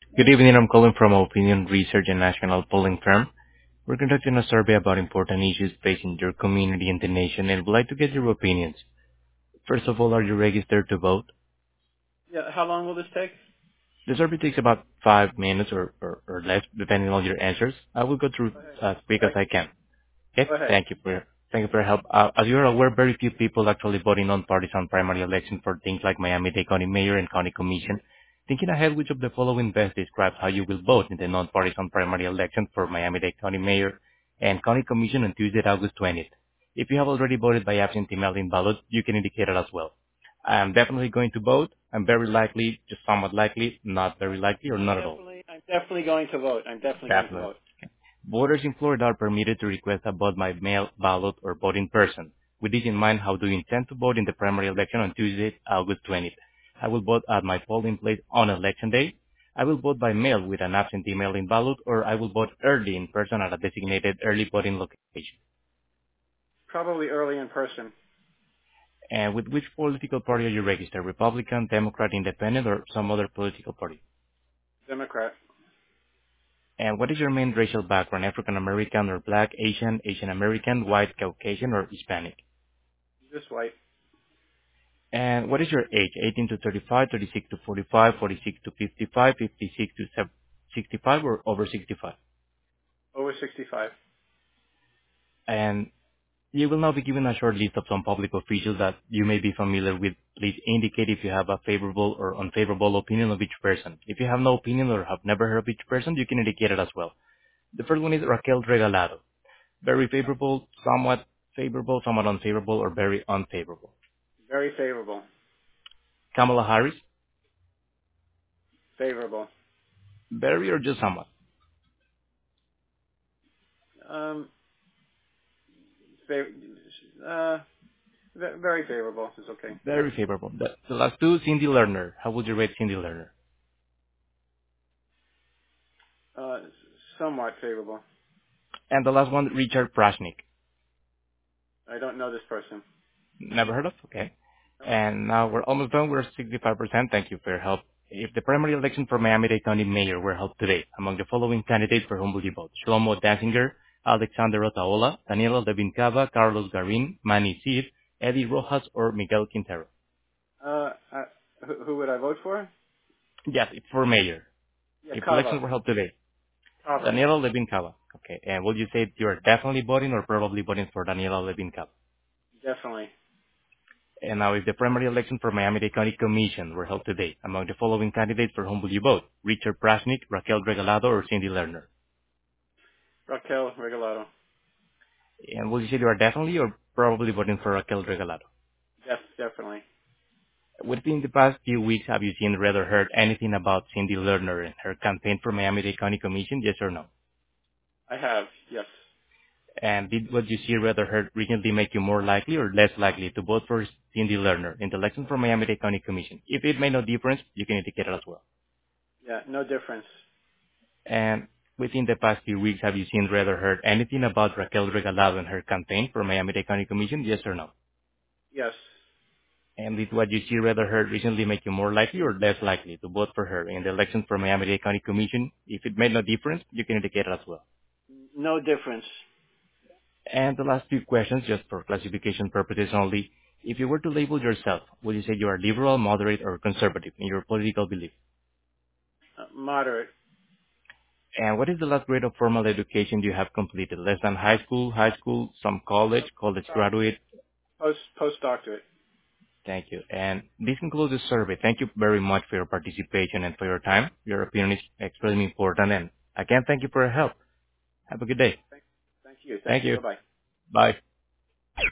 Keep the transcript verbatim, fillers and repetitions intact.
Good evening. I'm calling from Opinion Research and National Polling Firm. We're conducting a survey about important issues facing your community and the nation, and would like to get your opinions. First of all, are you registered to vote? Yeah, how long will this take? The survey takes about five minutes or, or, or less, depending on your answers. I will go through Go ahead. as quick as Thank I you. can. Okay? Go ahead. Thank you for your, thank you for your help. Uh, as you are aware, very few people actually voting non-partisan primary election for things like Miami-Dade County Mayor and County Commission. Thinking ahead, which of the following best describes how you will vote in the non-partisan primary election for Miami-Dade County Mayor and County Commission on Tuesday, August twentieth? If you have already voted by absentee mail-in ballot, you can indicate it as well. I am definitely going to vote. I'm very likely, just somewhat likely, not very likely, or I'm not at all. definitely, I'm definitely going to vote. I'm definitely going to Definitely. vote. Voters in Florida are permitted to request a vote by mail ballot or vote in person. With this in mind, how do you intend to vote in the primary election on Tuesday, August twentieth? I will vote at my polling place on election day. I will vote by mail with an absentee mail-in ballot, or I will vote early in person at a designated early voting location. Probably early in person. And with which political party are you registered? Republican, Democrat, Independent, or some other political party? Democrat. And what is your main racial background? African American or Black, Asian, Asian American, White, Caucasian, or Hispanic? Just white. And what is your age? eighteen to thirty-five, thirty-six to forty-five, forty-six to fifty-five, fifty-six to sixty-five, or over sixty-five? Over sixty-five. And you will now be given a short list of some public officials that you may be familiar with. Please indicate if you have a favorable or unfavorable opinion of each person. If you have no opinion or have never heard of each person, you can indicate it as well. The first one is Raquel Regalado. Very favorable, somewhat favorable, somewhat unfavorable, or very unfavorable. Very favorable. Kamala Harris, Favorable. very or just somewhat. Um, fav- uh, ve- very favorable is okay. Very favorable. The, the last two, Cindy Lerner. How would you rate Cindy Lerner? Uh, somewhat favorable. And the last one, Richard Prashnik. I don't know this person. Never heard of? Okay. No. And now we're almost done. We're sixty-five percent. Thank you for your help. If the primary election for Miami-Dade County Mayor were held today, among the following candidates, for whom would you vote? Shlomo Danziger, Alexander Otaola, Daniela Levin Cava, Carlos Garin, Manny Cid, Eddie Rojas, or Miguel Quintero? Uh, uh who, who would I vote for? Yes, for mayor. Yeah, If Kava. elections were held today. Kava. Daniela Levin Cava. Okay. And would you say you are definitely voting or probably voting for Daniela Levin Cava? Definitely. And now, if the primary election for Miami-Dade County Commission were held today, among the following candidates, for whom will you vote? Richard Prashnik, Raquel Regalado, or Cindy Lerner? Raquel Regalado. And will you say you are definitely or probably voting for Raquel Regalado? Def- definitely. Within the past few weeks, have you seen, read, or heard anything about Cindy Lerner and her campaign for Miami-Dade County Commission, yes or no? I have. Yes. And did what you see, read, or heard recently make you more likely or less likely to vote for Cindy Lerner in the election for Miami-Dade County Commission? If it made no difference, you can indicate it as well. Yeah. No difference. And within the past few weeks, have you seen, read, or heard anything about Raquel Regalado and her campaign for Miami-Dade County Commission? Yes or no? Yes. And did what you see, read, or heard recently make you more likely or less likely to vote for her in the election for Miami-Dade County Commission? If it made no difference, you can indicate it as well. No difference. And the last few questions, just for classification purposes only. If you were to label yourself, would you say you are liberal, moderate, or conservative in your political belief? Uh, moderate. And what is the last grade of formal education you have completed? Less than high school, high school, some college, college graduate? Post postdoctorate. Thank you. And this concludes the survey. Thank you very much for your participation and for your time. Your opinion is extremely important. And again, thank you for your help. Have a good day. Thank, thank you. Thank Thank you. you. Bye bye. Bye.